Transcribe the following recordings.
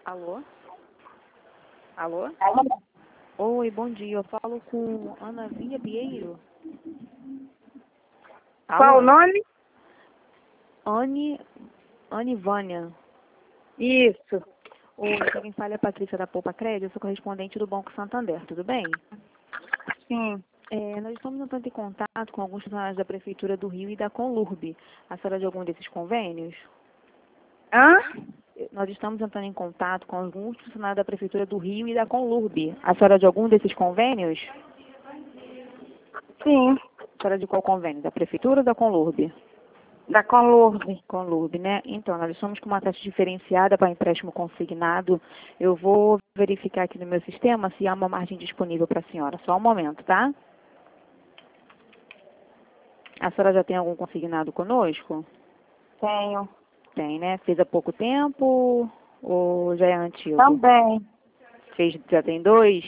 Alô? Alô? Oi, bom dia. Eu falo com Ana Via Pinheiro. Qual o nome? Anne Vânia. Isso. Oi, quem fala é a Patrícia da Poupa Crédito, eu sou correspondente do Banco Santander, tudo bem? Sim. Nós estamos entrando em contato com alguns funcionários da Prefeitura do Rio e da Conlurb. A senhora de algum desses convênios? Hã? Nós estamos entrando em contato com alguns funcionários da Prefeitura do Rio e da Conlurb. A senhora de algum desses convênios? Sim. A senhora de qual convênio? Da Prefeitura ou da Conlurb? Da Conlurb. Conlurb, né? Então, nós estamos com uma taxa diferenciada para empréstimo consignado. Eu vou verificar aqui no meu sistema se há uma margem disponível para a senhora. Só um momento, tá? A senhora já tem algum consignado conosco? Tenho. Tem, né? Fez há pouco tempo ou já é antigo? Também. Já tem 2?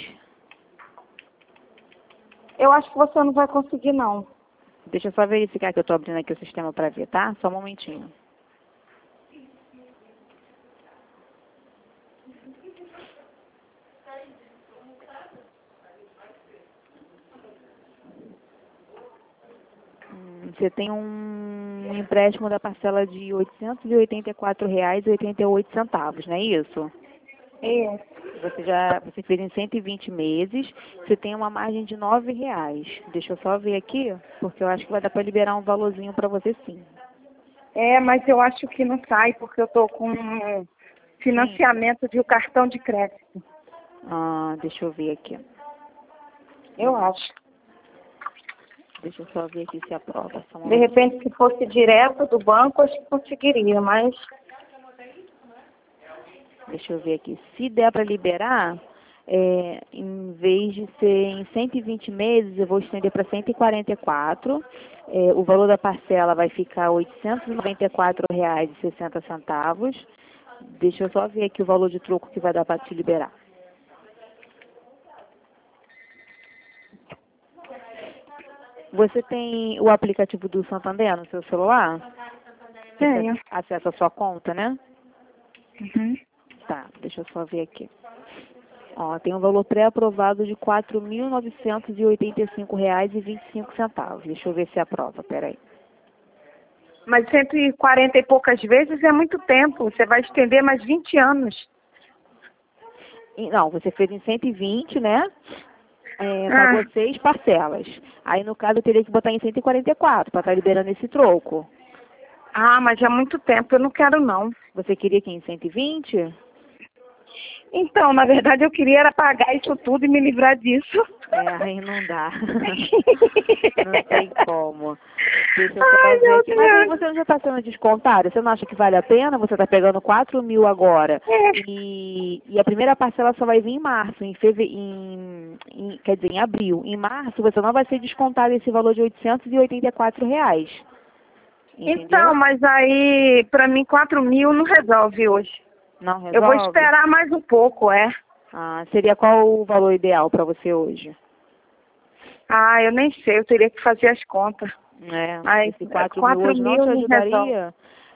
Eu acho que você não vai conseguir, não. Deixa eu só verificar que eu estou abrindo aqui o sistema para ver, tá? Só um momentinho. Você tem um empréstimo da parcela de R$ 884,88, não é isso? Isso. Você fez em 120 meses, você tem uma margem de R$ 9,00. Deixa eu só ver aqui, porque eu acho que vai dar para liberar um valorzinho para você sim. É, mas eu acho que não sai, porque eu tô com financiamento de um cartão de crédito. Deixa eu ver aqui. Eu acho. Deixa eu só ver aqui se aprova. Só um De momentinho. repente, se fosse direto do banco, acho que conseguiria, mas... Deixa eu ver aqui. Se der para liberar, em vez de ser em 120 meses, eu vou estender para 144. O valor da parcela vai ficar R$ 894,60. Deixa eu só ver aqui o valor de troco que vai dar para te liberar. Você tem o aplicativo do Santander no seu celular? Tenho. Acessa a sua conta, né? Uhum. Tá, deixa eu só ver aqui. Ó, tem um valor pré-aprovado de R$ 4.985,25. Deixa eu ver se aprova, peraí. Mas 140 e poucas vezes é muito tempo. Você vai estender mais 20 anos. Não, você fez em 120, né? Pagou 6 parcelas. Aí, no caso, eu teria que botar em 144 para estar liberando esse troco. Mas é muito tempo. Eu não quero, não. Você queria que em 120? Então, na verdade, eu queria era pagar isso tudo e me livrar disso. Aí não dá. Não tem como. Deixa eu só Ai, ver meu aqui. Mas aí Deus. você não já está sendo descontado? Você não acha que vale a pena? Você está pegando 4.000 agora. É. E a primeira parcela só vai vir em março, quer dizer, em abril. Em março você não vai ser descontado esse valor de R$ 884,00. Entendeu? Então, mas aí, pra mim, 4.000 não resolve hoje. Não resolve? Eu vou esperar mais um pouco, é. Seria qual o valor ideal para você hoje? Eu nem sei, eu teria que fazer as contas. Esse 4.000 hoje não te ajudaria?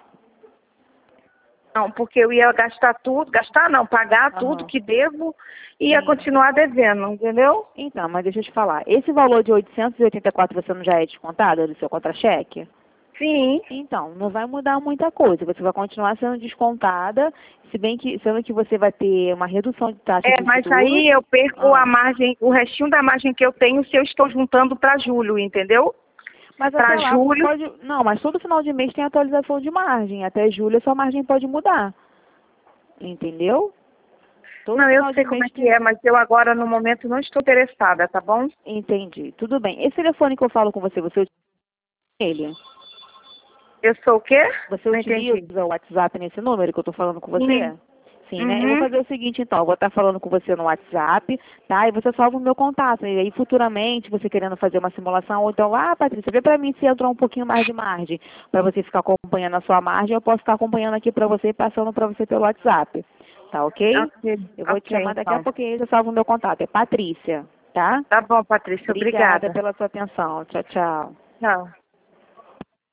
Não, porque eu ia gastar tudo, pagar tudo que devo e ia continuar devendo, entendeu? Então, mas deixa eu te falar, esse valor de 884 você não já é descontado do seu contra-cheque? Sim. Então, não vai mudar muita coisa, você vai continuar sendo descontada, sendo que você vai ter uma redução de taxa de Mas juros. aí eu perco a margem, o restinho da margem que eu tenho se eu estou juntando para julho, entendeu? Mas para até lá julho. Não, mas todo final de mês tem atualização de margem. Até julho a sua margem pode mudar. Entendeu? Não, eu sei como é que é, mas eu agora no momento não estou interessada, tá bom? Entendi. Tudo bem. Esse telefone que eu falo com você utiliza ele? Eu sou o quê? Você utiliza o WhatsApp nesse número que eu estou falando com você? Sim, né? Eu vou fazer o seguinte, então, eu vou estar falando com você no WhatsApp, tá? E você salva o meu contato. E aí, futuramente, você querendo fazer uma simulação, ou então, Patrícia, vê pra mim se entrou um pouquinho mais de margem, pra você ficar acompanhando a sua margem, eu posso estar acompanhando aqui pra você e passando pra você pelo WhatsApp. Tá ok? Eu vou te chamar daqui a pouquinho e você salva o meu contato. É Patrícia, tá? Tá bom, Patrícia, obrigada. Obrigada pela sua atenção. Tchau, tchau. Tchau.